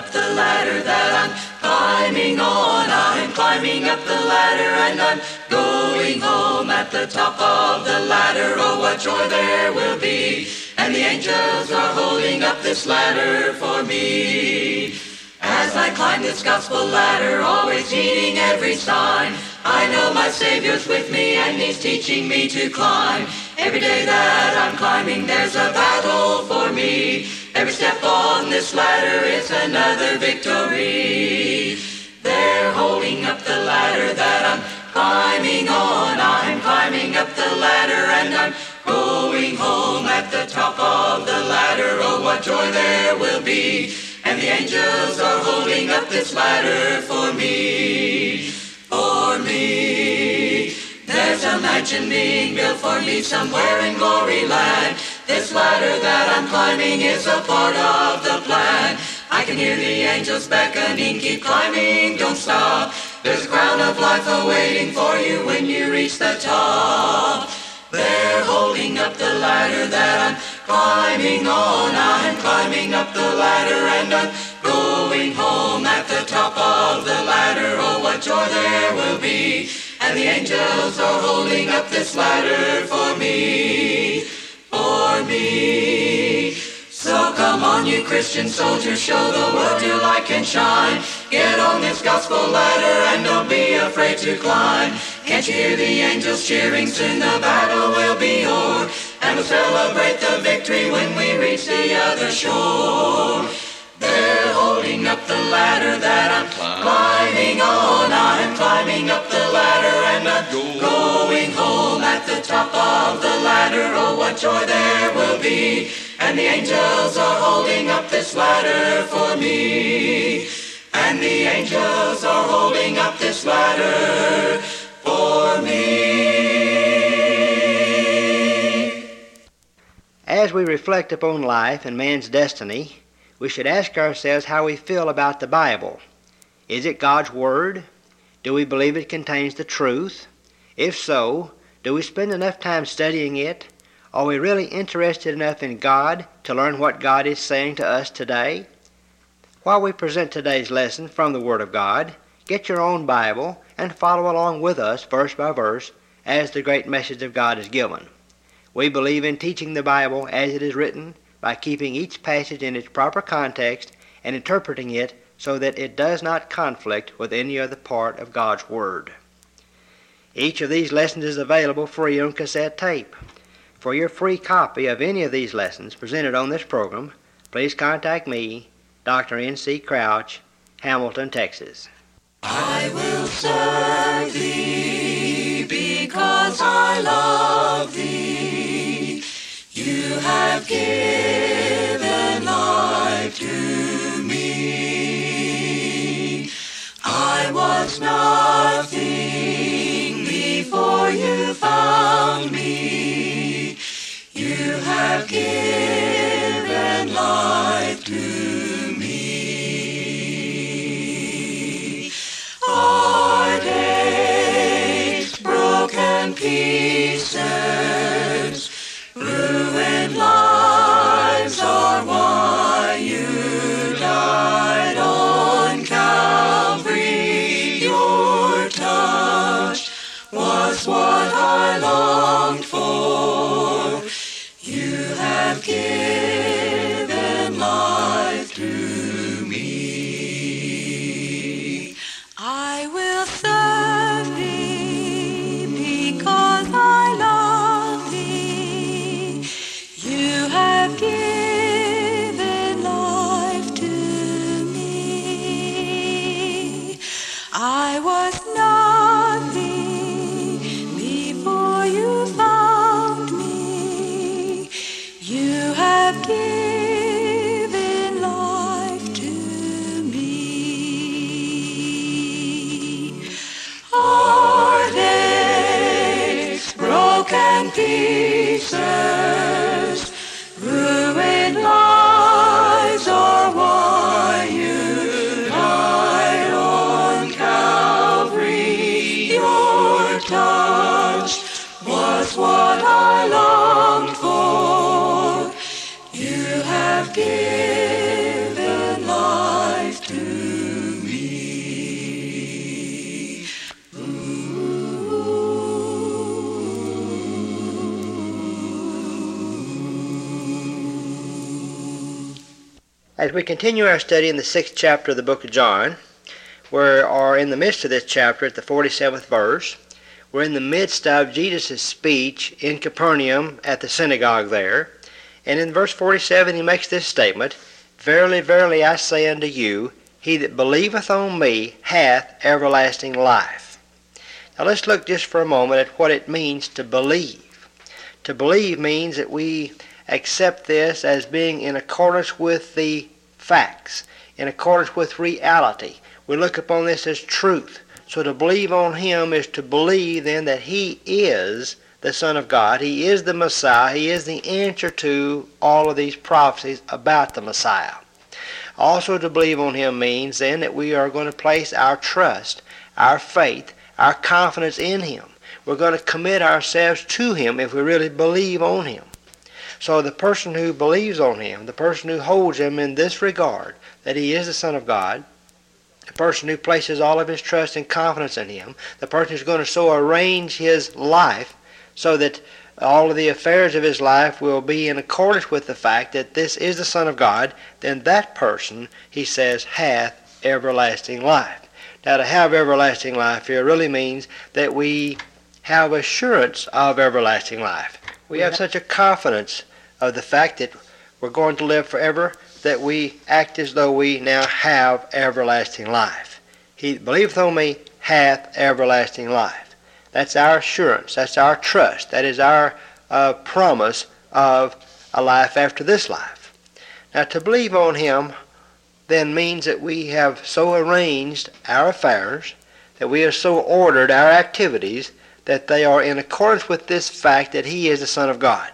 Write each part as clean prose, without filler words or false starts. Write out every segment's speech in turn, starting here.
up the ladder that I'm climbing on. I'm climbing up the ladder and I'm going home. At the top of the ladder, oh, what joy there will be. And the angels are holding up this ladder for me. As I climb this gospel ladder, always heeding every sign, I know my Savior's with me and He's teaching me to climb. Every day that I'm climbing, there's a battle for me. Every step on this ladder is another victory. They're holding up the ladder that I'm climbing on. I'm climbing up the ladder and I'm going home. At the top of the ladder, oh, what joy there will be. And the angels are holding up this ladder for me. For me. There's a mansion being built for me somewhere in glory land. This ladder that I'm climbing is a part of the plan. I can hear the angels beckoning, keep climbing, don't stop. There's a crown of life awaiting for you when you reach the top. They're holding up the ladder that I'm climbing on. I'm climbing up the ladder and I'm going home. At the top of the ladder, oh, what joy there will be. And the angels are holding up this ladder for me. For me. So come on, you Christian soldiers, show the world your light can shine. Get on this gospel ladder and don't be afraid to climb. Can't you hear the angels cheering? Soon the battle will be o'er, and we'll celebrate the victory when we reach the other shore. They're holding up the ladder that I'm climbing on. I'm climbing up the ladder and I'm going home. At the top of the ladder, oh, what joy there will be. And the angels are holding up this ladder for me. And the angels are holding up this ladder for me. As we reflect upon life and man's destiny, we should ask ourselves how we feel about the Bible. Is it God's Word? Do we believe it contains the truth? If so, do we spend enough time studying it? Are we really interested enough in God to learn what God is saying to us today? While we present today's lesson from the Word of God, get your own Bible and follow along with us verse by verse as the great message of God is given. We believe in teaching the Bible as it is written by keeping each passage in its proper context and interpreting it so that it does not conflict with any other part of God's Word. Each of these lessons is available free on cassette tape. For your free copy of any of these lessons presented on this program, please contact me, Dr. N.C. Crouch, Hamilton, Texas. I will serve Thee because I love Thee. You have given life to me. I was nothing before You found me. You have given life to me. Heartaches, broken pieces, ruined lives are why You died on Calvary. Your touch was what I longed for. As we continue our study in the 6th chapter of the book of John, we are in the midst of this chapter at the 47th verse. We're in the midst of Jesus' speech in Capernaum at the synagogue there. And in verse 47 he makes this statement, Verily, verily, I say unto you, he that believeth on me hath everlasting life. Now let's look just for a moment at what it means to believe. To believe means that we accept this as being in accordance with the facts, in accordance with reality. We look upon this as truth. So to believe on him is to believe then that he is the Son of God. He is the Messiah. He is the answer to all of these prophecies about the Messiah. Also to believe on him means then that we are going to place our trust, our faith, our confidence in him. We're going to commit ourselves to him if we really believe on him. So the person who believes on him, the person who holds him in this regard, that he is the Son of God, the person who places all of his trust and confidence in him, the person who's going to so arrange his life so that all of the affairs of his life will be in accordance with the fact that this is the Son of God, then that person, he says, hath everlasting life. Now to have everlasting life here really means that we have assurance of everlasting life. We have such a confidence of the fact that we're going to live forever that we act as though we now have everlasting life. He that believeth on me hath everlasting life. That's our assurance. That's our trust. That is our promise of a life after this life. Now to believe on him then means that we have so arranged our affairs, that we have so ordered our activities, that they are in accordance with this fact that he is the Son of God.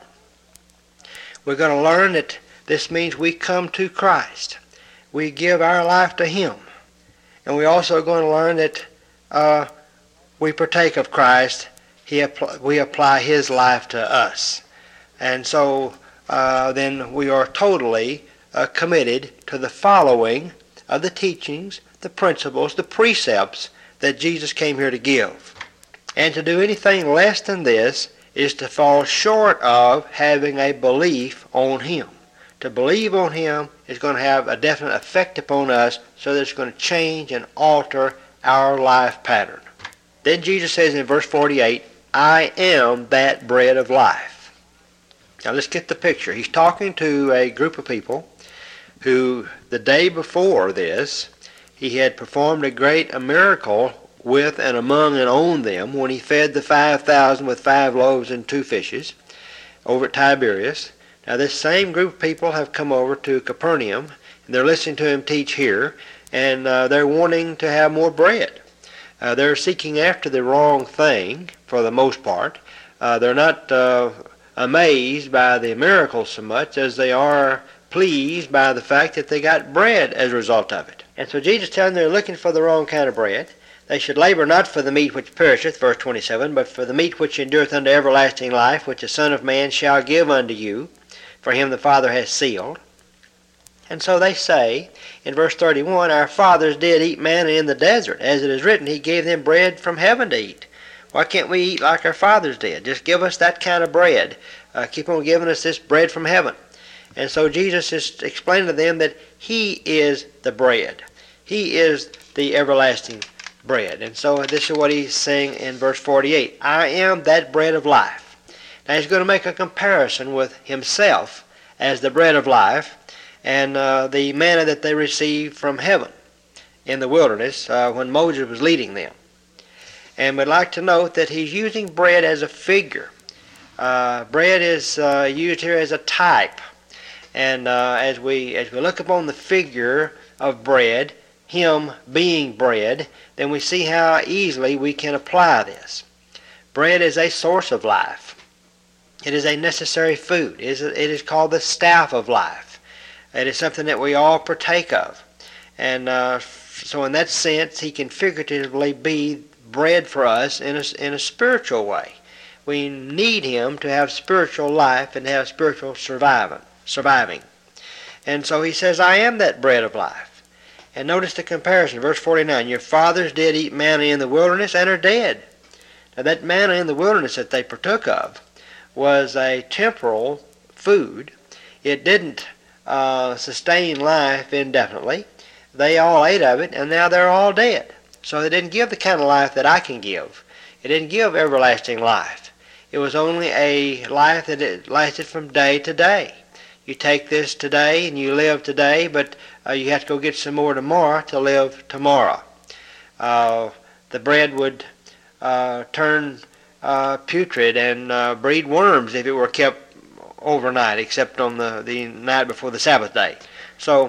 We're going to learn that this means we come to Christ. We give our life to him. And we're also going to learn that we partake of Christ. We apply his life to us. And so then we are totally committed to the following of the teachings, the principles, the precepts that Jesus came here to give. And to do anything less than this is to fall short of having a belief on him. To believe on him is going to have a definite effect upon us, so that it's going to change and alter our life pattern. Then Jesus says in verse 48, I am that bread of life. Now let's get the picture. He's talking to a group of people who the day before this, he had performed a great miracle with and among and on them when he fed the 5,000 with 5 loaves and 2 fishes over at Tiberias. Now this same group of people have come over to Capernaum, and they're listening to him teach here, and they're wanting to have more bread. They're seeking after the wrong thing for the most part. They're not amazed by the miracles so much as they are pleased by the fact that they got bread as a result of it. And so Jesus tells them they're looking for the wrong kind of bread. They should labor not for the meat which perisheth, verse 27, but for the meat which endureth unto everlasting life, which the Son of Man shall give unto you, for him the Father hath sealed. And so they say, in verse 31, Our fathers did eat manna in the desert, as it is written, He gave them bread from heaven to eat. Why can't we eat like our fathers did? Just give us that kind of bread. Keep on giving us this bread from heaven. And so Jesus is explaining to them that he is the bread. He is the everlasting bread. And so this is what he's saying in verse 48. I am that bread of life. Now he's going to make a comparison with himself as the bread of life and the manna that they received from heaven in the wilderness when Moses was leading them. And we'd like to note that he's using bread as a figure. Bread is used here as a type. And as we look upon the figure of bread, him being bread, then we see how easily we can apply this. Bread is a source of life. It is a necessary food. It is called the staff of life. It is something that we all partake of. And so in that sense, he can figuratively be bread for us in a spiritual way. We need him to have spiritual life and have spiritual surviving. And so he says, I am that bread of life. And notice the comparison, verse 49, Your fathers did eat manna in the wilderness and are dead. Now that manna in the wilderness that they partook of was a temporal food. It didn't sustain life indefinitely. They all ate of it, and now they're all dead. So it didn't give the kind of life that I can give. It didn't give everlasting life. It was only a life that it lasted from day to day. You take this today and you live today, but you have to go get some more tomorrow to live tomorrow. The bread would turn putrid and breed worms if it were kept overnight, except on the night before the Sabbath day. So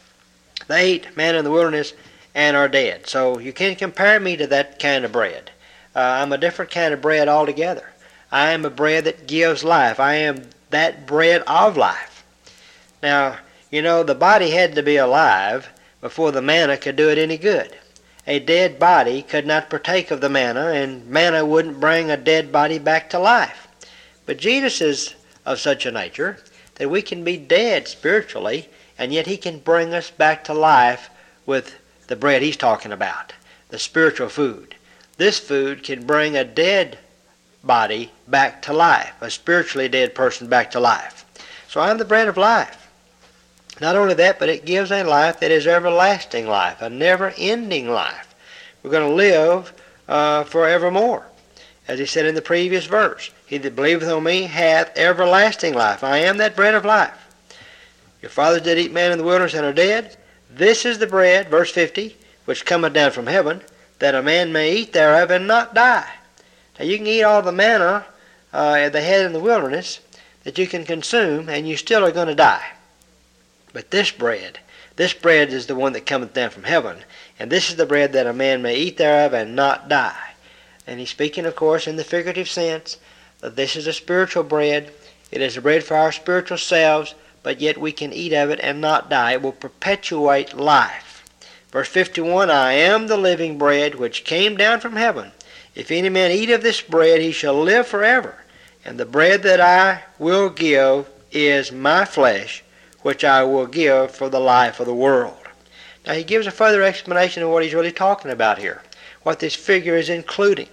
they ate manna in the wilderness and are dead. So you can't compare me to that kind of bread. I'm a different kind of bread altogether. I am a bread that gives life. I am that bread of life. Now, you know, the body had to be alive before the manna could do it any good. A dead body could not partake of the manna, and manna wouldn't bring a dead body back to life. But Jesus is of such a nature that we can be dead spiritually, and yet he can bring us back to life with the bread he's talking about, the spiritual food. This food can bring a dead body back to life, a spiritually dead person back to life. So I'm the bread of life. Not only that, but it gives a life that is everlasting life, a never-ending life. We're going to live forevermore. As he said in the previous verse, he that believeth on me hath everlasting life. I am that bread of life. Your fathers did eat manna in the wilderness and are dead. This is the bread, verse 50, which cometh down from heaven, that a man may eat thereof and not die. Now you can eat all the manna they had in the wilderness that you can consume, and you still are going to die. But this bread is the one that cometh down from heaven, and this is the bread that a man may eat thereof and not die. And he's speaking, of course, in the figurative sense that this is a spiritual bread. It is a bread for our spiritual selves, but yet we can eat of it and not die. It will perpetuate life. Verse 51, I am the living bread which came down from heaven. If any man eat of this bread, he shall live forever. And the bread that I will give is my flesh, which I will give for the life of the world. Now he gives a further explanation of what he's really talking about here, what this figure is including.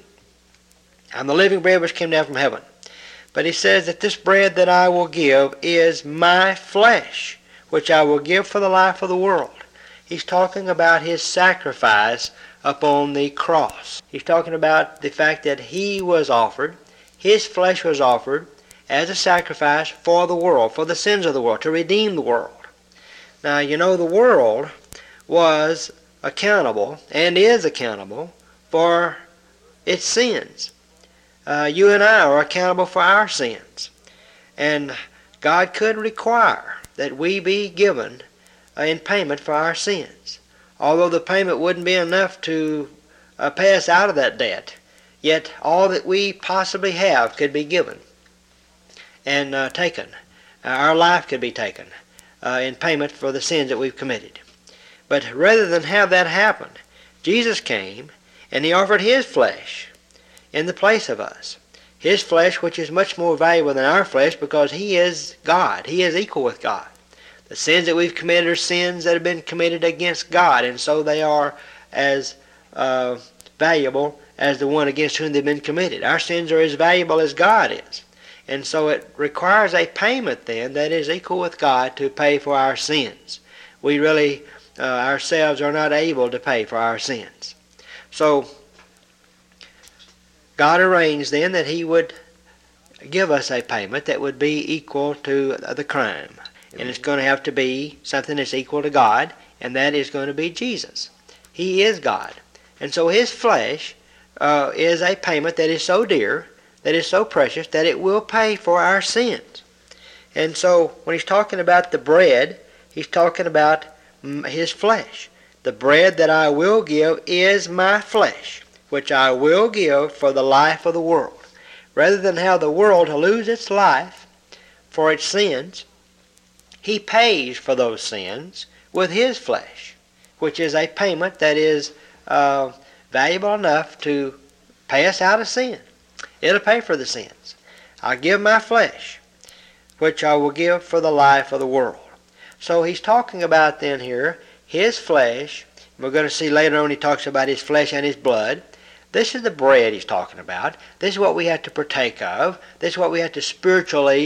I'm the living bread which came down from heaven. But he says that this bread that I will give is my flesh, which I will give for the life of the world. He's talking about his sacrifice upon the cross. He's talking about the fact that he was offered, his flesh was offered as a sacrifice for the world, for the sins of the world, to redeem the world. Now, you know, the world was accountable and is accountable for its sins. You and I are accountable for our sins. And God could require that we be given in payment for our sins. Although the payment wouldn't be enough to pay us out of that debt, yet all that we possibly have could be given and taken. Our life could be taken in payment for the sins that we've committed. But rather than have that happen, Jesus came and he offered his flesh in the place of us. His flesh, which is much more valuable than our flesh because he is God. He is equal with God. The sins that we've committed are sins that have been committed against God, and so they are as valuable as the one against whom they've been committed. Our sins are as valuable as God is. And so it requires a payment then that is equal with God to pay for our sins. We really ourselves are not able to pay for our sins. So God arranged then that he would give us a payment that would be equal to the crime. And it's going to have to be something that's equal to God, and that is going to be Jesus. He is God. And so his flesh is a payment that is so dear, that is so precious, that it will pay for our sins. And so when he's talking about the bread, he's talking about his flesh. The bread that I will give is my flesh, which I will give for the life of the world. Rather than have the world to lose its life for its sins, he pays for those sins with his flesh, which is a payment that is valuable enough to pay us out of sin. It'll pay for the sins. I give my flesh, which I will give for the life of the world. So he's talking about then here his flesh. We're going to see later on he talks about his flesh and his blood. This is the bread he's talking about. This is what we have to partake of. This is what we have to spiritually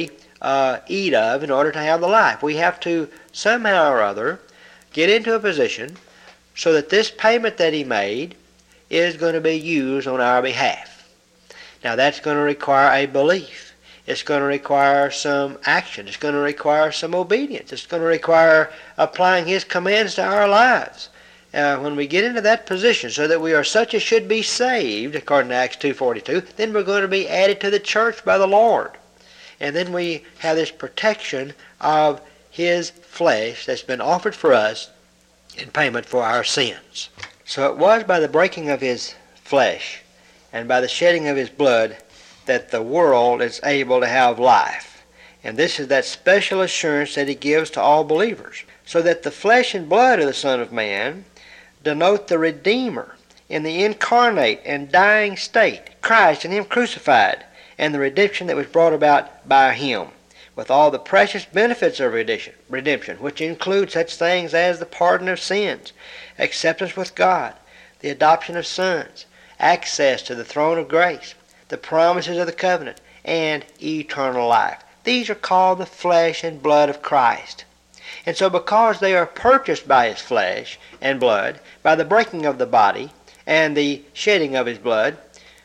eat of in order to have the life. We have to somehow or other get into a position so that this payment that he made is going to be used on our behalf. Now that's going to require a belief. It's going to require some action. It's going to require some obedience. It's going to require applying his commands to our lives. When we get into that position so that we are such as should be saved, according to Acts 2:42, then we're going to be added to the church by the Lord. And then we have this protection of his flesh that's been offered for us in payment for our sins. So it was by the breaking of his flesh and by the shedding of his blood that the world is able to have life. And this is that special assurance that he gives to all believers. So that the flesh and blood of the Son of Man denote the Redeemer in the incarnate and dying state, Christ and him crucified, and the redemption that was brought about by him, with all the precious benefits of redemption, which include such things as the pardon of sins, acceptance with God, the adoption of sons, access to the throne of grace, the promises of the covenant, and eternal life. These are called the flesh and blood of Christ. And so because they are purchased by his flesh and blood, by the breaking of the body and the shedding of his blood,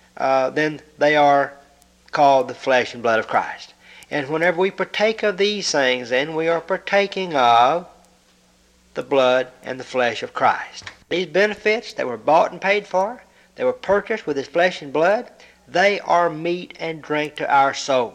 then they are called the flesh and blood of Christ. And whenever we partake of these things, then we are partaking of the blood and the flesh of Christ. These benefits that were bought and paid for, that were purchased with his flesh and blood, they are meat and drink to our souls.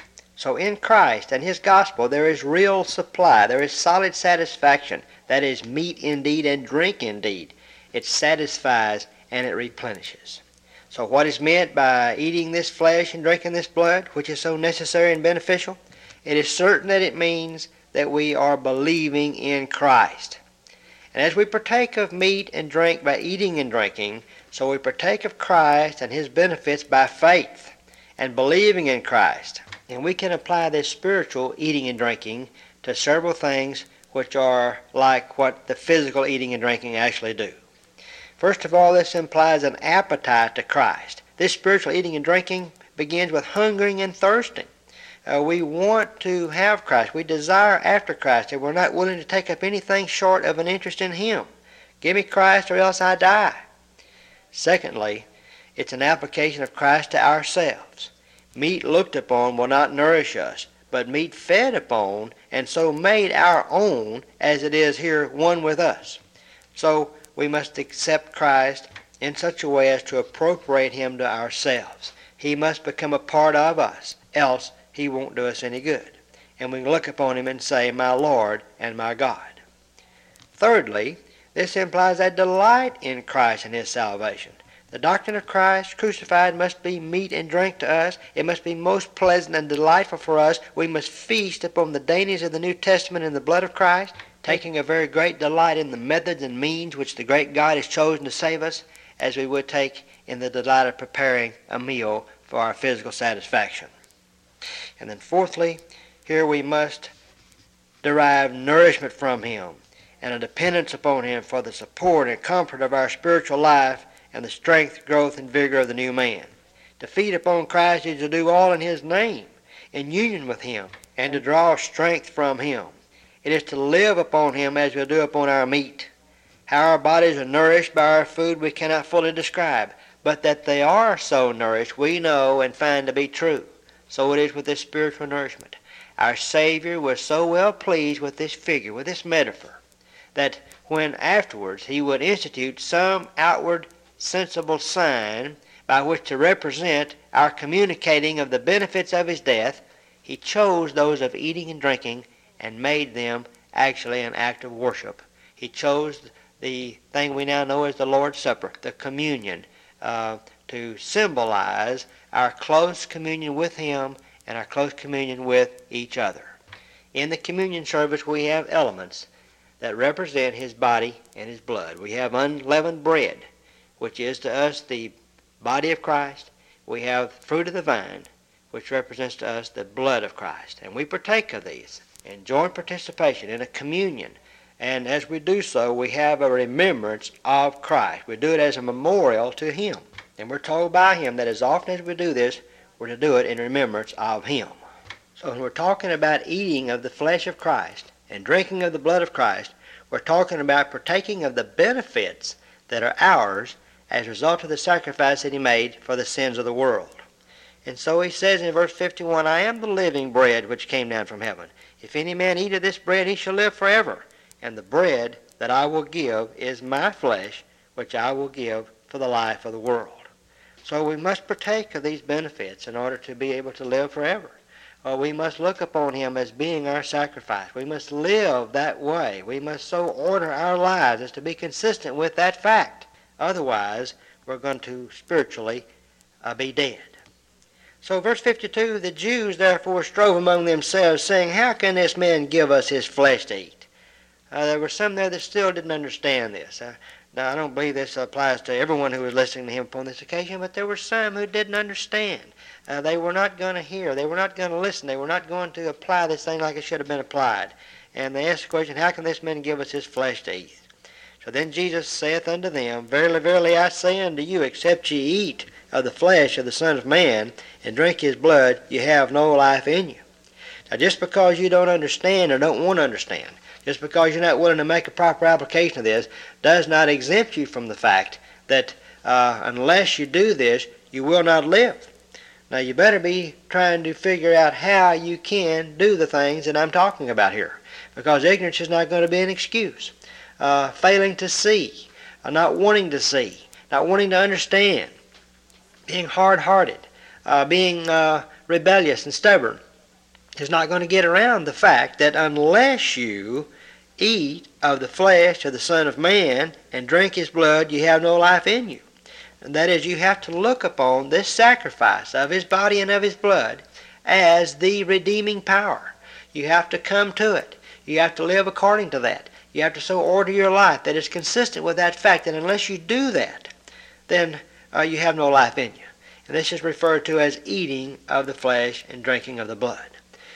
So in Christ and his gospel there is real supply, there is solid satisfaction. That is meat indeed and drink indeed. It satisfies and it replenishes. So what is meant by eating this flesh and drinking this blood, which is so necessary and beneficial? It is certain that it means that we are believing in Christ. And as we partake of meat and drink by eating and drinking, so we partake of Christ and his benefits by faith and believing in Christ. And we can apply this spiritual eating and drinking to several things which are like what the physical eating and drinking actually do. First of all, this implies an appetite to Christ. This spiritual eating and drinking begins with hungering and thirsting. We want to have Christ. We desire after Christ, and we're not willing to take up anything short of an interest in him. Give me Christ or else I die. Secondly, it's an application of Christ to ourselves. Meat looked upon will not nourish us, but meat fed upon and so made our own, as it is here one with us. So we must accept Christ in such a way as to appropriate him to ourselves. He must become a part of us, else he won't do us any good. And we can look upon him and say, my Lord and my God. Thirdly, this implies a delight in Christ and his salvation. The doctrine of Christ crucified must be meat and drink to us. It must be most pleasant and delightful for us. We must feast upon the dainties of the New Testament in the blood of Christ, taking a very great delight in the methods and means which the great God has chosen to save us, as we would take in the delight of preparing a meal for our physical satisfaction. And then fourthly, here we must derive nourishment from him and a dependence upon him for the support and comfort of our spiritual life and the strength, growth, and vigor of the new man. To feed upon Christ is to do all in his name, in union with him, and to draw strength from him. It is to live upon him as we do upon our meat. How our bodies are nourished by our food we cannot fully describe, but that they are so nourished we know and find to be true. So it is with this spiritual nourishment. Our Savior was so well pleased with this figure, with this metaphor, that when afterwards he would institute some outward sensible sign by which to represent our communicating of the benefits of his death, he chose those of eating and drinking and made them actually an act of worship. He chose the thing we now know as the Lord's Supper, the communion, to symbolize our close communion with him and our close communion with each other. In the communion service we have elements that represent his body and his blood. We have unleavened bread, which is to us the body of Christ. We have fruit of the vine, which represents to us the blood of Christ. And we partake of these and join participation in a communion. And as we do so, we have a remembrance of Christ. We do it as a memorial to him. And we're told by him that as often as we do this, we're to do it in remembrance of him. So when we're talking about eating of the flesh of Christ and drinking of the blood of Christ, we're talking about partaking of the benefits that are ours as a result of the sacrifice that he made for the sins of the world. And so he says in verse 51, I am the living bread which came down from heaven. If any man eat of this bread, he shall live forever. And the bread that I will give is my flesh, which I will give for the life of the world. So we must partake of these benefits in order to be able to live forever. We must look upon him as being our sacrifice. We must live that way. We must so order our lives as to be consistent with that fact. Otherwise, we're going to spiritually be dead. So verse 52, the Jews therefore strove among themselves, saying, how can this man give us his flesh to eat? There were some there that still didn't understand this. Now, I don't believe this applies to everyone who was listening to him upon this occasion, but there were some who didn't understand. They were not going to hear. They were not going to listen. They were not going to apply this thing like it should have been applied. And they asked the question, how can this man give us his flesh to eat? So then Jesus saith unto them, verily, verily, I say unto you, except ye eat of the flesh of the Son of Man and drink his blood, you have no life in you. Now, just because you don't understand or don't want to understand, just because you're not willing to make a proper application of this, does not exempt you from the fact that unless you do this, you will not live. Now, you better be trying to figure out how you can do the things that I'm talking about here, because ignorance is not going to be an excuse. Failing to see, not wanting to see, not wanting to understand, being hard-hearted, being rebellious and stubborn is not going to get around the fact that unless you eat of the flesh of the Son of Man and drink his blood, you have no life in you. And that is, you have to look upon this sacrifice of his body and of his blood as the redeeming power. You have to come to it. You have to live according to that. You have to so order your life that it's consistent with that fact that unless you do that, then you have no life in you. And this is referred to as eating of the flesh and drinking of the blood.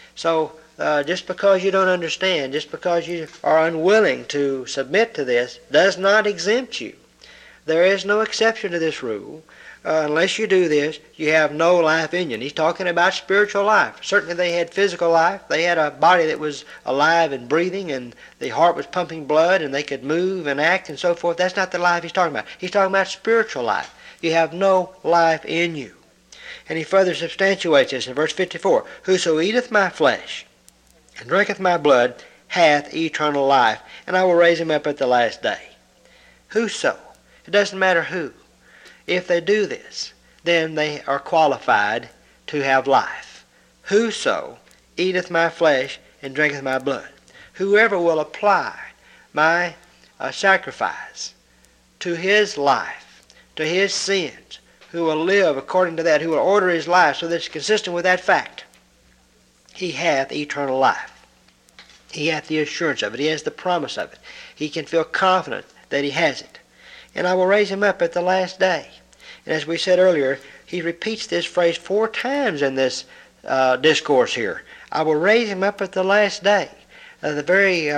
So just because you don't understand, just because you are unwilling to submit to this, does not exempt you. There is no exception to this rule. Unless you do this, you have no life in you. And he's talking about spiritual life. Certainly they had physical life. They had a body that was alive and breathing, and the heart was pumping blood, and they could move and act and so forth. That's not the life he's talking about. He's talking about spiritual life. You have no life in you. And he further substantiates this in verse 54. Whoso eateth my flesh and drinketh my blood hath eternal life, and I will raise him up at the last day. Whoso. It doesn't matter who. If they do this, then they are qualified to have life. Whoso eateth my flesh and drinketh my blood. Whoever will apply my sacrifice to his life, to his sins, who will live according to that, who will order his life so that it's consistent with that fact, he hath eternal life. He hath the assurance of it. He has the promise of it. He can feel confident that he has it. And I will raise him up at the last day. And as we said earlier, he repeats this phrase 4 times in this discourse here. I will raise him up at the last day. The very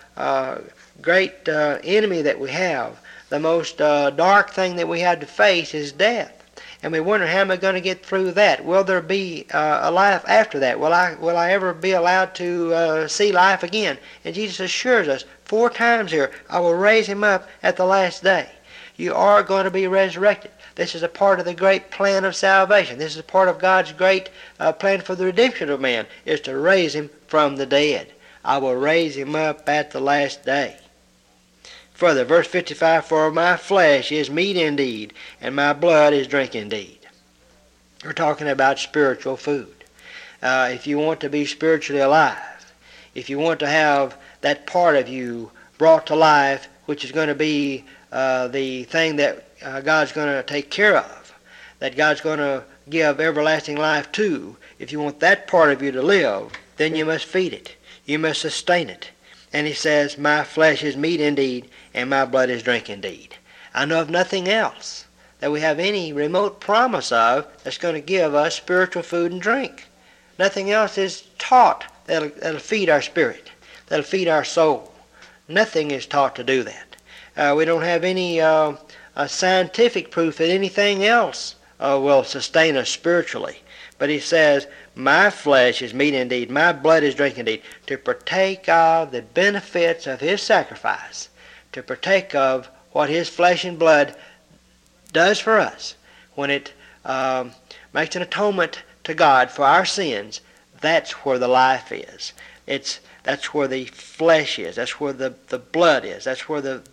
great enemy that we have, the most dark thing that we have to face is death. And we wonder, how am I going to get through that? Will there be a life after that? Will I ever be allowed to see life again? And Jesus assures us 4 times here, I will raise him up at the last day. You are going to be resurrected. This is a part of the great plan of salvation. This is a part of God's great plan for the redemption of man, is to raise him from the dead. I will raise him up at the last day. Further, verse 55, for my flesh is meat indeed, and my blood is drink indeed. We're talking about spiritual food. If you want to be spiritually alive, if you want to have that part of you brought to life, which is going to be the thing that God's going to take care of, that God's going to give everlasting life to, if you want that part of you to live, then you must feed it. You must sustain it. And he says, my flesh is meat indeed, and my blood is drink indeed. I know of nothing else that we have any remote promise of that's going to give us spiritual food and drink. Nothing else is taught that'll feed our spirit, that'll feed our soul. Nothing is taught to do that. We don't have any scientific proof that anything else will sustain us spiritually. But he says, my flesh is meat indeed, my blood is drink indeed, to partake of the benefits of his sacrifice, to partake of what his flesh and blood does for us when it makes an atonement to God for our sins. That's where the life is. That's where the flesh is. That's where the blood is. That's where the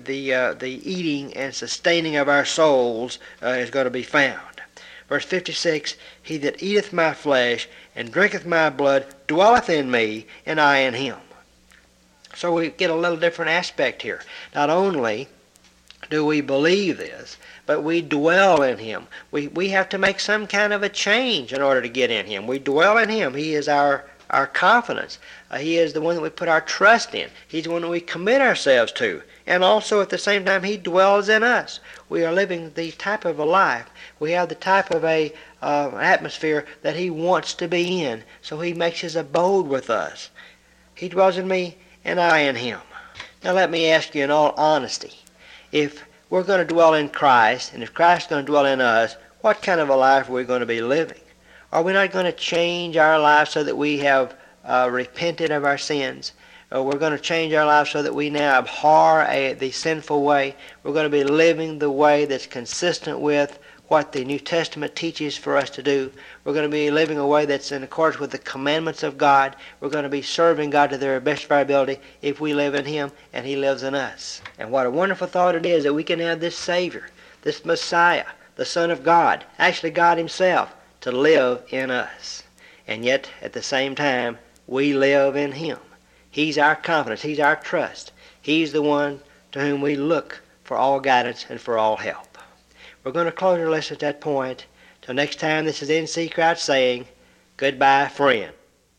eating and sustaining of our souls is going to be found. Verse 56, he that eateth my flesh and drinketh my blood dwelleth in me, and I in him. So we get a little different aspect here. Not only do we believe this, but we dwell in him. We have to make some kind of a change in order to get in him. We dwell in him. He is our confidence. He is the one that we put our trust in. He's the one that we commit ourselves to. And also at the same time, he dwells in us. We are living the type of a life. We have the type of an atmosphere that he wants to be in. So he makes his abode with us. He dwells in me, and I in him. Now let me ask you in all honesty, if we're going to dwell in Christ, and if Christ is going to dwell in us, what kind of a life are we going to be living? Are we not going to change our lives so that we have repented of our sins? We're going to change our lives so that we now abhor the sinful way. We're going to be living the way that's consistent with what the New Testament teaches for us to do. We're going to be living a way that's in accordance with the commandments of God. We're going to be serving God to the best of our ability if we live in him and he lives in us. And what a wonderful thought it is that we can have this Savior, this Messiah, the Son of God, actually God himself, to live in us. And yet, at the same time, we live in him. He's our confidence. He's our trust. He's the one to whom we look for all guidance and for all help. We're going to close our lesson at that point. Till next time, this is N.C. Crouch saying, goodbye, friend.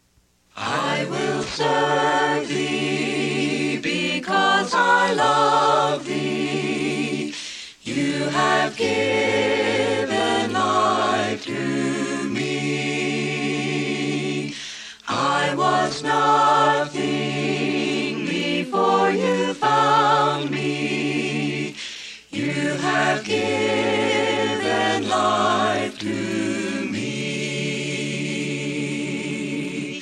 I will serve thee because I love thee. You have given life to me. I was nothing before you found me. You have given life to me.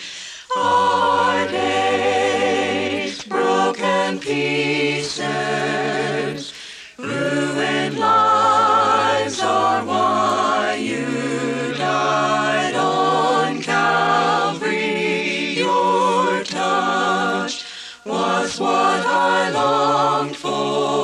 Heartaches, broken pieces, ruined lives are why you died on Calvary. Your touch was what I longed for.